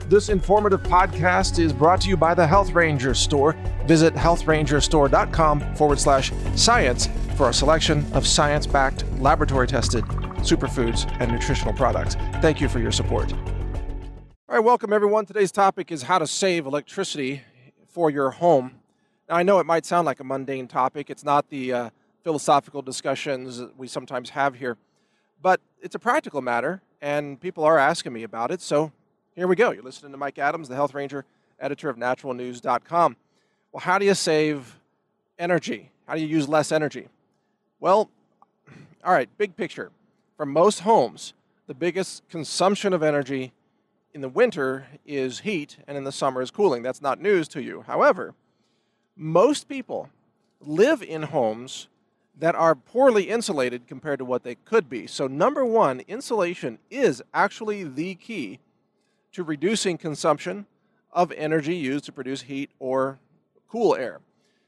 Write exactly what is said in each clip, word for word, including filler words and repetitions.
This informative podcast is brought to you by the Health Ranger Store. Visit healthrangerstore.com forward slash science for a selection of science-backed, laboratory-tested superfoods and nutritional products. Thank you for your support. All right, welcome everyone. Today's topic is how to save electricity for your home. Now, I know it might sound like a mundane topic. It's not the uh, philosophical discussions that we sometimes have here, but it's a practical matter, and people are asking me about it, so here we go. You're listening to Mike Adams, the Health Ranger, editor of natural news dot com. Well, how do you save energy? How do you use less energy? Well, all right, big picture. For most homes, the biggest consumption of energy in the winter is heat, and in the summer is cooling. That's not news to you. However, most people live in homes that are poorly insulated compared to what they could be. So number one, insulation is actually the key to reducing consumption of energy used to produce heat or cool air.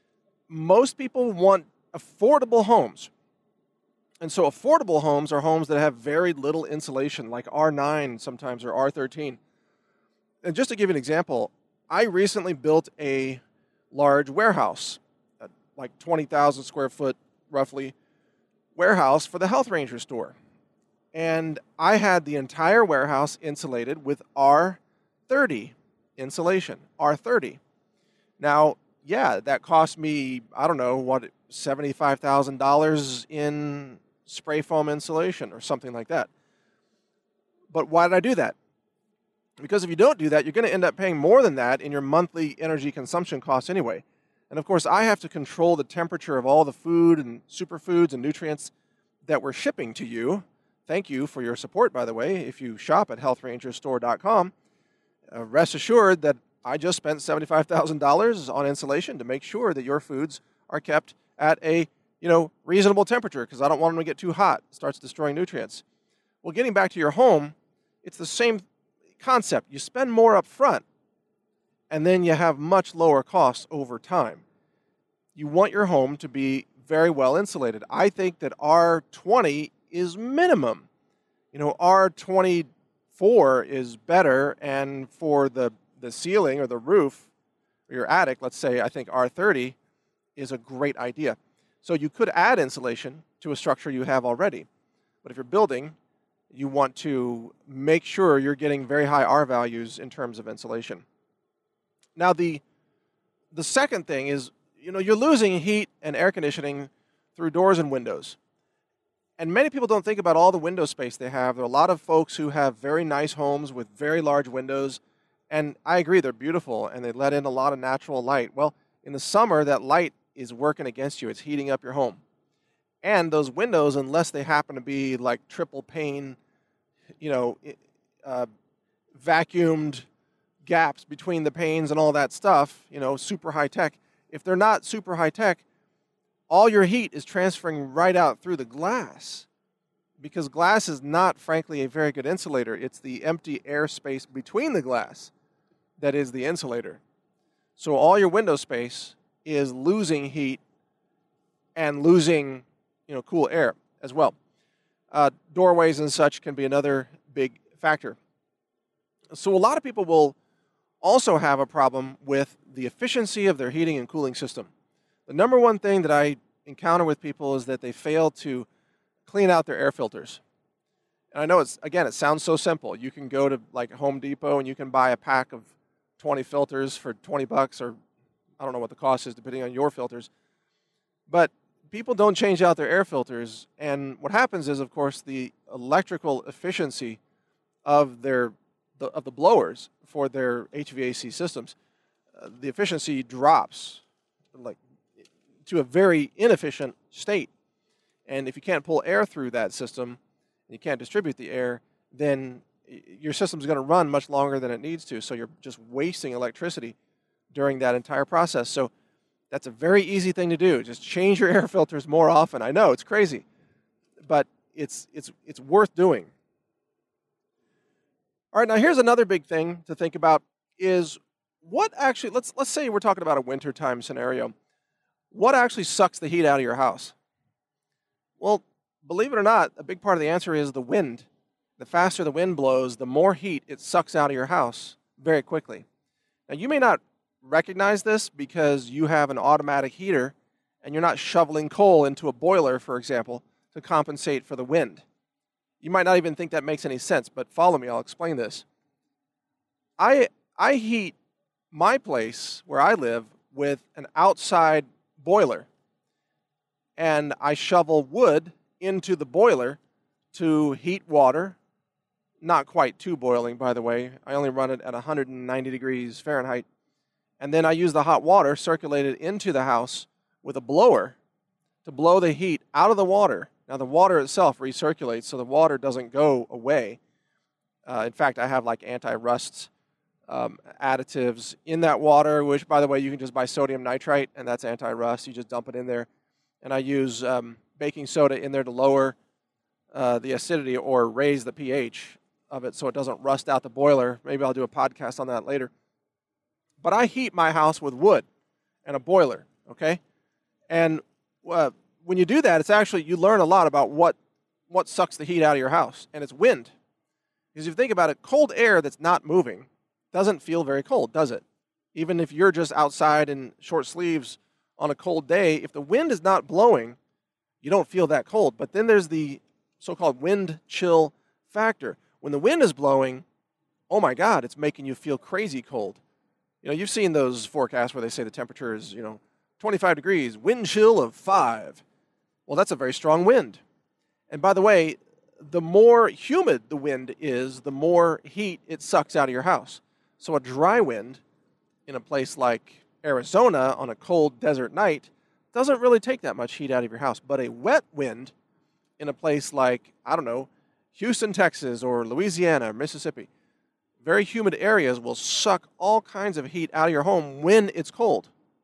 Most people want affordable homes. And so affordable homes are homes that have very little insulation, like R nine sometimes or R thirteen. And just to give you an example, I recently built a large warehouse, like twenty thousand square foot roughly warehouse for the Health Ranger Store. And I had the entire warehouse insulated with R thirty insulation, R thirty. Now, yeah, that cost me, I don't know, what, seventy-five thousand dollars in spray foam insulation or something like that. But why did I do that? Because if you don't do that, you're going to end up paying more than that in your monthly energy consumption costs anyway. And of course, I have to control the temperature of all the food and superfoods and nutrients that we're shipping to you. Thank you for your support, by the way. If you shop at health ranger store dot com, uh, rest assured that I just spent seventy-five thousand dollars on insulation to make sure that your foods are kept at a you know reasonable temperature, because I don't want them to get too hot. It starts destroying nutrients. Well, getting back to your home, it's the same concept. You spend more up front, and then you have much lower costs over time. You want your home to be very well insulated. I think that R twenty is minimum. You know, R twenty-four is better, and for the, the ceiling or the roof or your attic, let's say, I think R thirty is a great idea. So you could add insulation to a structure you have already. But if you're building, you want to make sure you're getting very high R values in terms of insulation. Now, the, the second thing is, you know, you're losing heat and air conditioning through doors and windows. And many people don't think about all the window space they have. There are a lot of folks who have very nice homes with very large windows, and I agree, they're beautiful, and they let in a lot of natural light. Well, in the summer, that light is working against you. It's heating up your home. And those windows, unless they happen to be like triple pane, you know, uh, vacuumed gaps between the panes and all that stuff, you know, super high tech. If they're not super high tech, all your heat is transferring right out through the glass, because glass is not, frankly, a very good insulator. It's the empty air space between the glass that is the insulator. So all your window space is losing heat and losing, you know, cool air as well. Uh, doorways and such can be another big factor. So a lot of people will also have a problem with the efficiency of their heating and cooling system. The number one thing that I encounter with people is that they fail to clean out their air filters. And I know it's, again, it sounds so simple. You can go to like Home Depot and you can buy a pack of twenty filters for twenty bucks, or I don't know what the cost is depending on your filters. But people don't change out their air filters. And what happens is, of course, the electrical efficiency of their the, of the blowers for their H V A C systems, uh, the efficiency drops like to a very inefficient state. And if you can't pull air through that system, and you can't distribute the air, then your system's going to run much longer than it needs to. So you're just wasting electricity during that entire process. So that's a very easy thing to do. Just change your air filters more often. I know, it's crazy, but it's it's it's worth doing. All right, now here's another big thing to think about is what actually, let's let's say we're talking about a wintertime scenario. What actually sucks the heat out of your house? Well, believe it or not, a big part of the answer is the wind. The faster the wind blows, the more heat it sucks out of your house very quickly. Now, you may not recognize this because you have an automatic heater and you're not shoveling coal into a boiler, for example, to compensate for the wind. You might not even think that makes any sense, but follow me, I'll explain this. I, I heat my place where I live with an outside boiler, and I shovel wood into the boiler to heat water. Not quite too boiling, by the way. I only run it at one hundred ninety degrees Fahrenheit. And then I use the hot water circulated into the house with a blower to blow the heat out of the water. Now, the water itself recirculates, so the water doesn't go away. Uh, in fact, I have like anti-rust um, additives in that water, which, by the way, you can just buy sodium nitrite, and that's anti-rust. You just dump it in there. And I use um, baking soda in there to lower uh, the acidity or raise the pH of it so it doesn't rust out the boiler. Maybe I'll do a podcast on that later. But I heat my house with wood and a boiler, okay? And uh, when you do that, it's actually, you learn a lot about what, what sucks the heat out of your house, and it's wind. Because if you think about it, cold air that's not moving doesn't feel very cold, does it? Even if you're just outside in short sleeves on a cold day, if the wind is not blowing, you don't feel that cold. But then there's the so-called wind chill factor. When the wind is blowing, oh my God, it's making you feel crazy cold. You know, you've seen those forecasts where they say the temperature is, you know, twenty-five degrees, wind chill of five. Well, that's a very strong wind. And by the way, the more humid the wind is, the more heat it sucks out of your house. So a dry wind in a place like Arizona on a cold desert night doesn't really take that much heat out of your house. But a wet wind in a place like, I don't know, Houston, Texas, or Louisiana, or Mississippi, very humid areas will suck all kinds of heat out of your home when it's cold.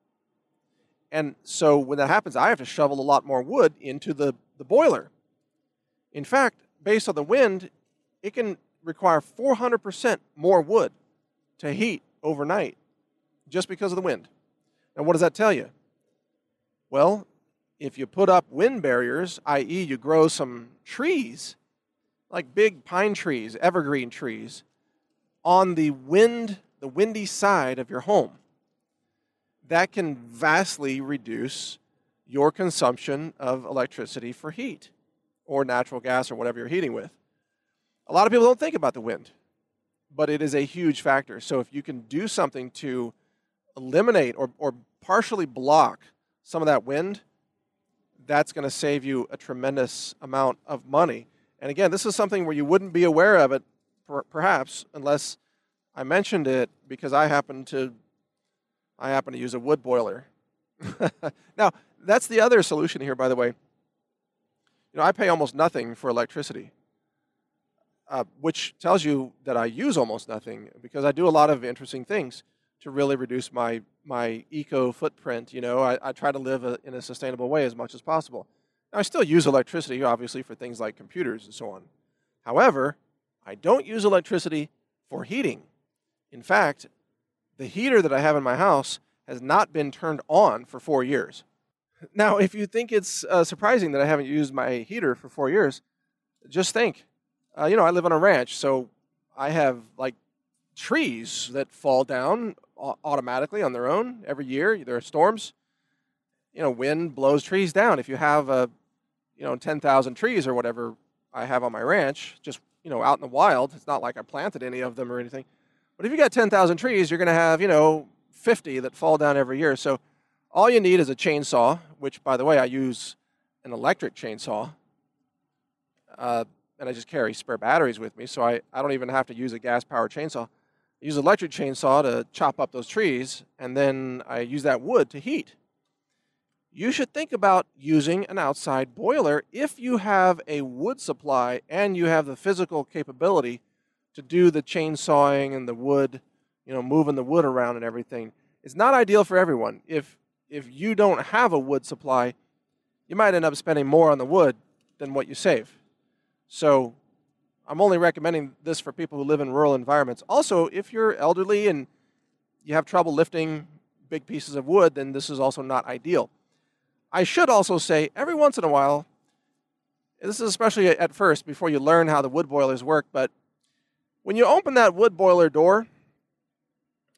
And so when that happens, I have to shovel a lot more wood into the, the boiler. In fact, based on the wind, it can require four hundred percent more wood to heat overnight just because of the wind. And what does that tell you? Well, if you put up wind barriers, that is you grow some trees, like big pine trees, evergreen trees, on the wind, the windy side of your home, that can vastly reduce your consumption of electricity for heat or natural gas or whatever you're heating with. A lot of people don't think about the wind, but it is a huge factor. So if you can do something to eliminate or, or partially block some of that wind, that's going to save you a tremendous amount of money. And again, this is something where you wouldn't be aware of it, per, perhaps, unless I mentioned it because I happen to, I happen to use a wood boiler. Now, that's the other solution here, by the way. You know, I pay almost nothing for electricity, uh, which tells you that I use almost nothing because I do a lot of interesting things to really reduce my, my eco footprint. You know, I, I try to live a, in a sustainable way as much as possible. Now, I still use electricity, obviously, for things like computers and so on. However, I don't use electricity for heating. In fact, the heater that I have in my house has not been turned on for four years. Now, if you think it's uh, surprising that I haven't used my heater for four years, just think. Uh, you know, I live on a ranch, so I have, like, trees that fall down automatically on their own every year. There are storms. You know, wind blows trees down. If you have, a, you know, ten thousand trees or whatever I have on my ranch, just, you know, out in the wild, it's not like I planted any of them or anything. But if you got ten thousand trees, you're going to have, you know, fifty that fall down every year. So all you need is a chainsaw, which, by the way, I use an electric chainsaw. Uh, and I just carry spare batteries with me, so I, I don't even have to use a gas-powered chainsaw. I use an electric chainsaw to chop up those trees, and then I use that wood to heat. You should think about using an outside boiler if you have a wood supply and you have the physical capability to do the chainsawing and the wood, you know, moving the wood around and everything. It's not ideal for everyone. If, if you don't have a wood supply, you might end up spending more on the wood than what you save. So I'm only recommending this for people who live in rural environments. Also, if you're elderly and you have trouble lifting big pieces of wood, then this is also not ideal. I should also say, every once in a while, this is especially at first before you learn how the wood boilers work, but when you open that wood boiler door,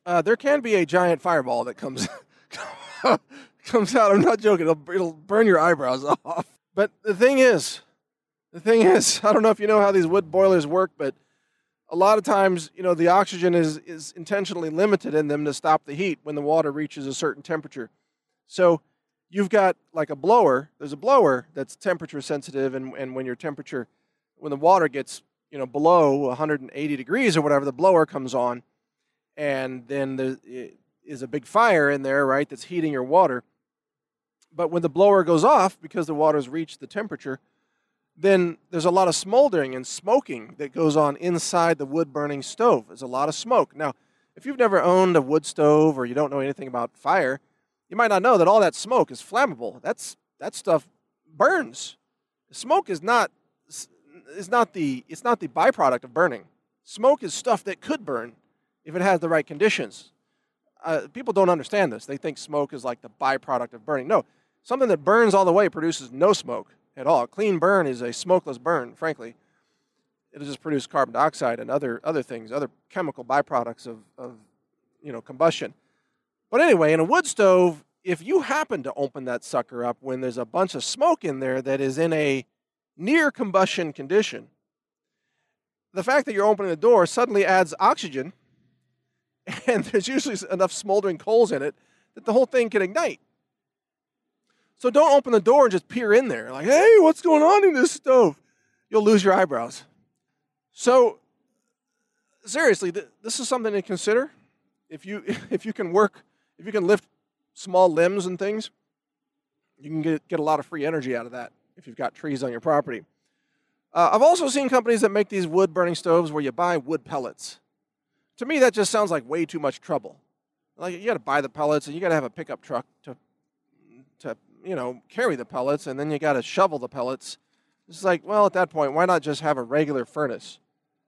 uh, there can be a giant fireball that comes comes out. I'm not joking. It'll, it'll burn your eyebrows off. But the thing is, the thing is, I don't know if you know how these wood boilers work, but a lot of times, you know, the oxygen is, is intentionally limited in them to stop the heat when the water reaches a certain temperature. So you've got like a blower. There's a blower that's temperature sensitive, and, and when your temperature, when the water gets, you know, below one hundred eighty degrees or whatever, the blower comes on, and then there is a big fire in there, right, that's heating your water. But when the blower goes off, because the water's reached the temperature, then there's a lot of smoldering and smoking that goes on inside the wood-burning stove. There's a lot of smoke. Now, if you've never owned a wood stove or you don't know anything about fire, you might not know that all that smoke is flammable. That's that stuff burns. Smoke is not is not the it's not the byproduct of burning. Smoke is stuff that could burn if it has the right conditions. Uh, people don't understand this. They think smoke is like the byproduct of burning. No, something that burns all the way produces no smoke at all. A clean burn is a smokeless burn, frankly. It'll just produce carbon dioxide and other other things, other chemical byproducts of, of you know, combustion. But anyway, in a wood stove, if you happen to open that sucker up when there's a bunch of smoke in there that is in a near combustion condition, the fact that you're opening the door suddenly adds oxygen, and there's usually enough smoldering coals in it that the whole thing can ignite. So don't open the door and just peer in there like, hey, what's going on in this stove? You'll lose your eyebrows. So seriously, th- this is something to consider. If you if you can work, if you can lift small limbs and things, you can get, get a lot of free energy out of that if you've got trees on your property. Uh, I've also seen companies that make these wood-burning stoves where you buy wood pellets. To me, that just sounds like way too much trouble. Like, you got to buy the pellets, and you got to have a pickup truck to, to you know, carry the pellets, and then you got to shovel the pellets. It's like, well, at that point, why not just have a regular furnace?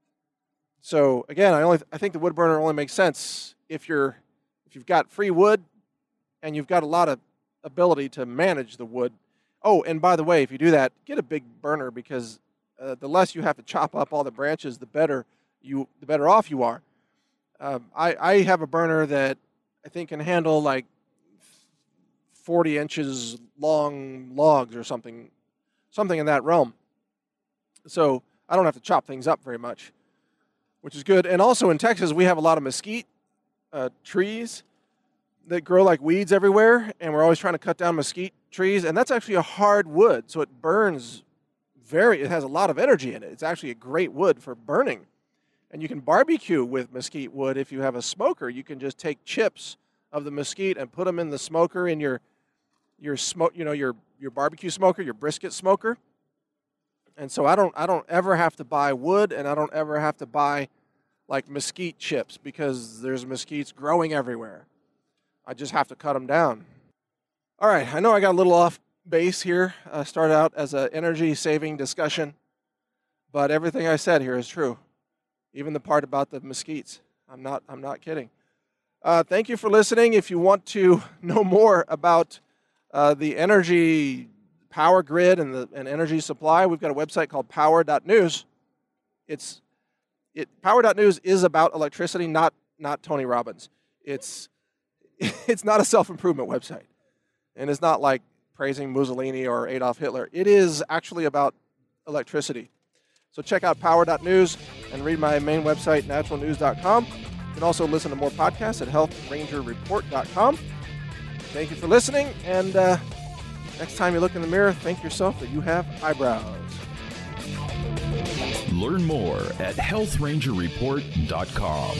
So again, I only I think the wood burner only makes sense if you're if you've got free wood and you've got a lot of ability to manage the wood. Oh, and by the way, if you do that, get a big burner, because uh, the less you have to chop up all the branches, the better you the better off you are. Um, I I have a burner that I think can handle like forty inches long logs or something, something in that realm. So I don't have to chop things up very much, which is good. And also in Texas, we have a lot of mesquite uh, trees that grow like weeds everywhere, and we're always trying to cut down mesquite trees, and that's actually a hard wood, so it burns very, it has a lot of energy in it. It's actually a great wood for burning. And you can barbecue with mesquite wood if you have a smoker. You can just take chips of the mesquite and put them in the smoker in your your smoke, you know, your your barbecue smoker, your brisket smoker. And so I don't I don't ever have to buy wood, and I don't ever have to buy like mesquite chips, because there's mesquites growing everywhere. I just have to cut them down. All right, I know I got a little off base here. Uh, started out as an energy saving discussion, but everything I said here is true. Even the part about the mesquites. I'm not I'm not kidding. Uh, thank you for listening. If you want to know more about uh, the energy power grid and the and energy supply, we've got a website called power dot news. It's it power dot news is about electricity, not not Tony Robbins. It's it's not a self-improvement website, and it's not like praising Mussolini or Adolf Hitler. It is actually about electricity. So check out power dot news and read my main website, natural news dot com. You can also listen to more podcasts at health ranger report dot com. Thank you for listening, and uh, next time you look in the mirror, thank yourself that you have eyebrows. Learn more at health ranger report dot com.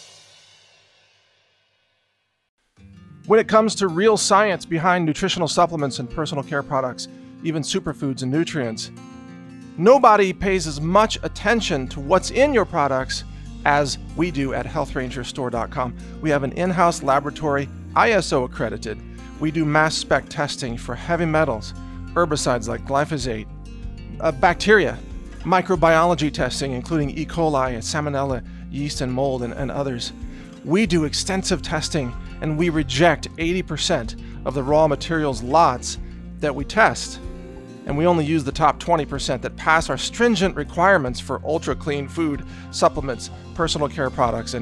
When it comes to real science behind nutritional supplements and personal care products, even superfoods and nutrients, nobody pays as much attention to what's in your products as we do at health ranger store dot com. We have an in-house laboratory, I S O accredited. We do mass spec testing for heavy metals, herbicides like glyphosate, uh, bacteria, microbiology testing, including E. coli and salmonella, yeast and mold, and, and others. We do extensive testing, and we reject eighty percent of the raw materials lots that we test. And we only use the top twenty percent that pass our stringent requirements for ultra-clean food, supplements, personal care products, and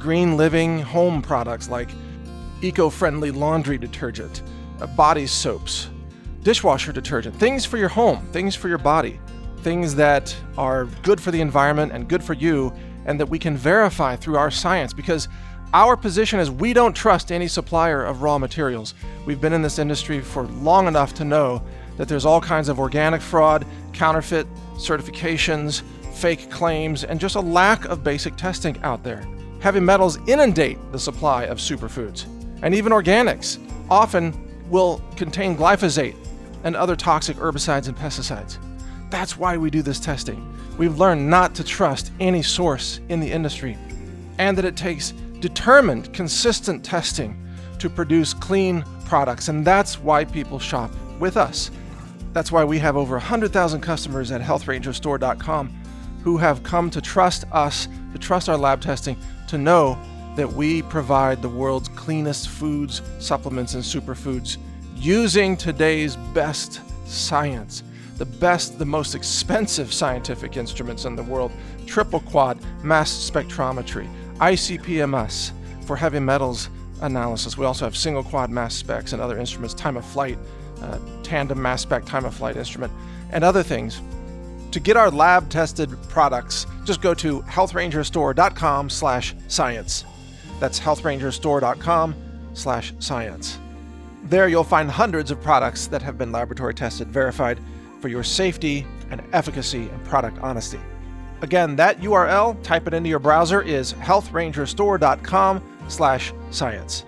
green living home products like eco-friendly laundry detergent, uh, body soaps, dishwasher detergent, things for your home, things for your body, things that are good for the environment and good for you, and that we can verify through our science, because our position is we don't trust any supplier of raw materials. We've been in this industry for long enough to know that there's all kinds of organic fraud, counterfeit certifications, fake claims, and just a lack of basic testing out there. Heavy metals inundate the supply of superfoods, and even organics often will contain glyphosate and other toxic herbicides and pesticides. That's why we do this testing. We've learned not to trust any source in the industry, and that it takes determined, consistent testing to produce clean products, and that's why people shop with us. That's why we have over one hundred thousand customers at health ranger store dot com who have come to trust us, to trust our lab testing, to know that we provide the world's cleanest foods, supplements, and superfoods using today's best science. The best, the most expensive scientific instruments in the world, triple quad mass spectrometry, I C P M S for heavy metals analysis. We also have single quad mass specs and other instruments, time of flight, uh, tandem mass spec time of flight instrument, and other things. To get our lab tested products, just go to health ranger store dot com slash science. That's health ranger store dot com slash science. There you'll find hundreds of products that have been laboratory tested, verified for your safety and efficacy and product honesty. Again, that U R L, type it into your browser, is health ranger store dot com slash science.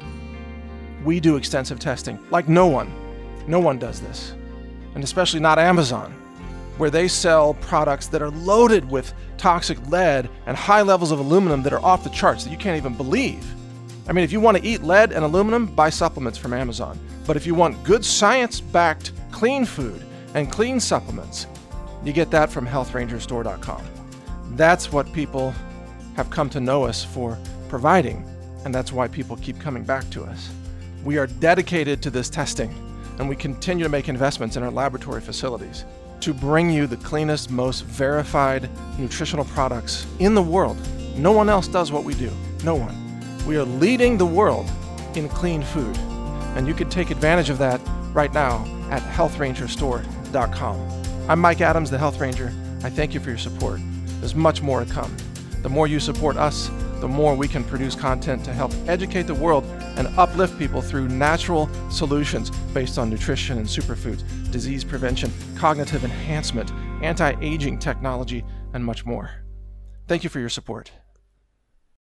We do extensive testing like no one. No one does this. And especially not Amazon, where they sell products that are loaded with toxic lead and high levels of aluminum that are off the charts that you can't even believe. I mean, if you want to eat lead and aluminum, buy supplements from Amazon. But if you want good science-backed clean food and clean supplements, you get that from health ranger store dot com. That's what people have come to know us for providing, and that's why people keep coming back to us. We are dedicated to this testing, and we continue to make investments in our laboratory facilities to bring you the cleanest, most verified nutritional products in the world. No one else does what we do. No one. We are leading the world in clean food, and you can take advantage of that right now at health ranger store dot com. I'm Mike Adams, the Health Ranger. I thank you for your support. There's much more to come. The more you support us, the more we can produce content to help educate the world and uplift people through natural solutions based on nutrition and superfoods, disease prevention, cognitive enhancement, anti-aging technology, and much more. Thank you for your support.